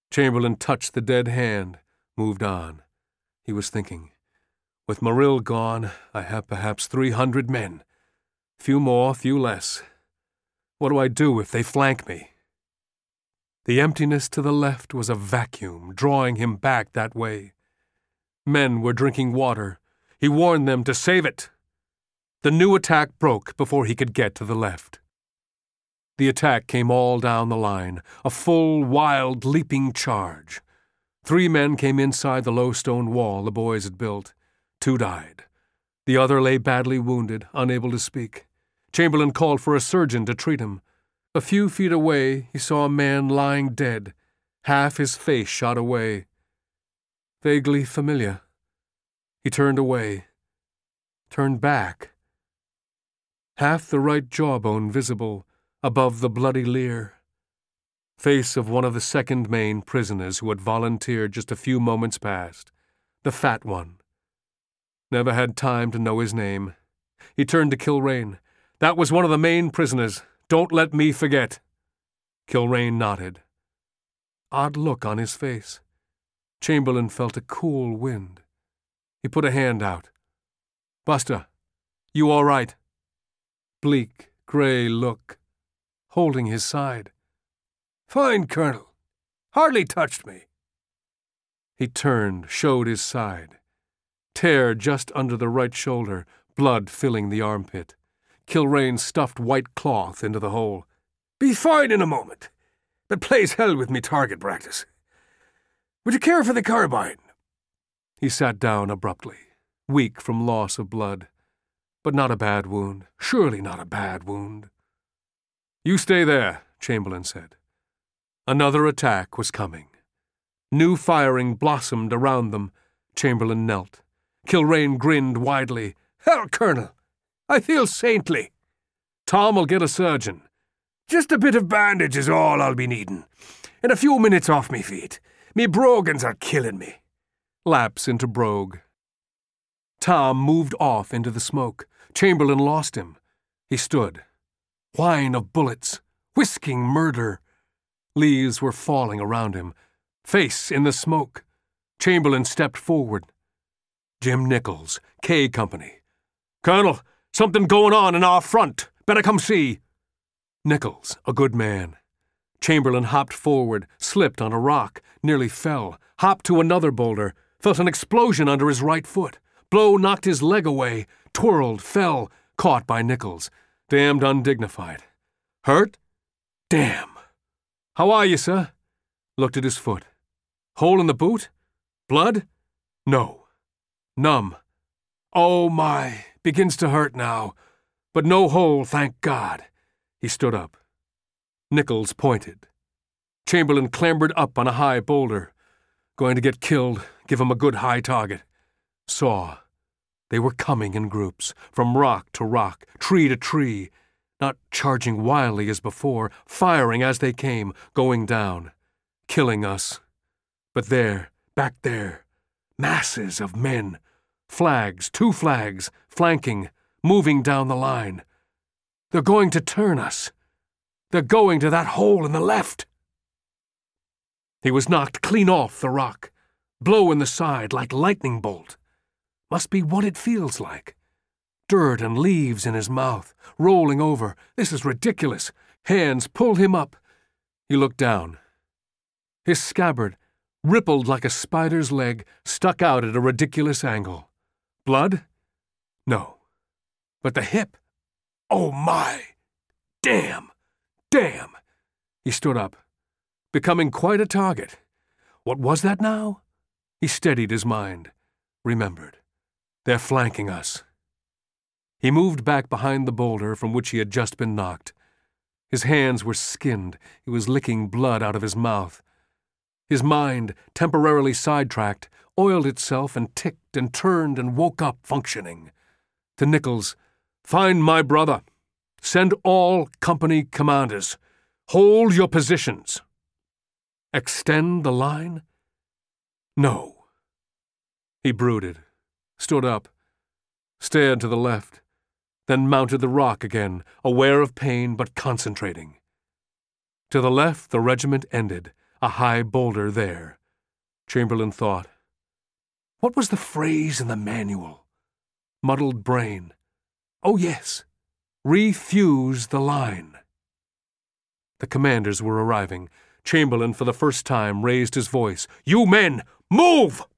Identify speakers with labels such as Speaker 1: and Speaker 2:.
Speaker 1: Chamberlain touched the dead hand, moved on. He was thinking, with Morrill gone, I have perhaps 300 men. Few more, few less. What do I do if they flank me? The emptiness to the left was a vacuum, drawing him back that way. Men were drinking water. He warned them to save it. The new attack broke before he could get to the left. The attack came all down the line, a full, wild, leaping charge. 3 men came inside the low stone wall the boys had built. 2 died. The other lay badly wounded, unable to speak. Chamberlain called for a surgeon to treat him. A few feet away, he saw a man lying dead, half his face shot away. Vaguely familiar. He turned away. Turned back. Half the right jawbone visible, above the bloody leer. Face of one of the second Maine prisoners who had volunteered just a few moments past. The fat one. Never had time to know his name. He turned to Kilrain. That was one of the Maine prisoners. Don't let me forget. Kilrain nodded. Odd look on his face. Chamberlain felt a cool wind. He put a hand out. Buster, you all right? Bleak, gray look, holding his side. Fine, Colonel. Hardly touched me. He turned, showed his side. Tear just under the right shoulder, blood filling the armpit. Kilrain stuffed white cloth into the hole. Be fine in a moment, but plays hell with me target practice. Would you care for the carbine? He sat down abruptly, weak from loss of blood. But not a bad wound, surely not a bad wound. You stay there, Chamberlain said. Another attack was coming. New firing blossomed around them. Chamberlain knelt. Kilrain grinned widely. Hell, Colonel, I feel saintly. Tom'll get a surgeon. Just a bit of bandage is all I'll be needing. And a few minutes off me feet. Me brogans are killing me. Lapse into brogue. Tom moved off into the smoke. Chamberlain lost him. He stood. Whine of bullets. Whisking murder. Leaves were falling around him. Face in the smoke. Chamberlain stepped forward. Jim Nichols, K Company. Colonel, something going on in our front. Better come see. Nichols, a good man. Chamberlain hopped forward, slipped on a rock, nearly fell, hopped to another boulder, felt an explosion under his right foot. Blow knocked his leg away, twirled, fell, caught by Nichols. Damned undignified. Hurt? Damn. How are you, sir? Looked at his foot. Hole in the boot? Blood? No. Numb. Oh, my. Begins to hurt now. But no hole, thank God. He stood up. Nichols pointed. Chamberlain clambered up on a high boulder. Going to get killed, give him a good high target. Saw. They were coming in groups, from rock to rock, tree to tree, not charging wildly as before, firing as they came, going down, killing us. But there, back there, masses of men, flags, 2 flags, flanking, moving down the line. They're going to turn us. They're going to that hole in the left. He was knocked clean off the rock, blow in the side like lightning bolt. Must be what it feels like. Dirt and leaves in his mouth, rolling over. This is ridiculous. Hands pulled him up. He looked down. His scabbard, rippled like a spider's leg, stuck out at a ridiculous angle. Blood? No. But the hip? Oh, my! Damn! Damn! He stood up, becoming quite a target. What was that now? He steadied his mind, remembered. They're flanking us. He moved back behind the boulder from which he had just been knocked. His hands were skinned. He was licking blood out of his mouth. His mind, temporarily sidetracked, oiled itself and ticked and turned and woke up functioning. To Nichols, find my brother. Send all company commanders. Hold your positions. Extend the line? No. He brooded, stood up, stared to the left, then mounted the rock again, aware of pain but concentrating. To the left the regiment ended, a high boulder there. Chamberlain thought, what was the phrase in the manual? Muddled brain. Oh, yes. Refuse the line. The commanders were arriving. Chamberlain, for the first time, raised his voice. You men, move!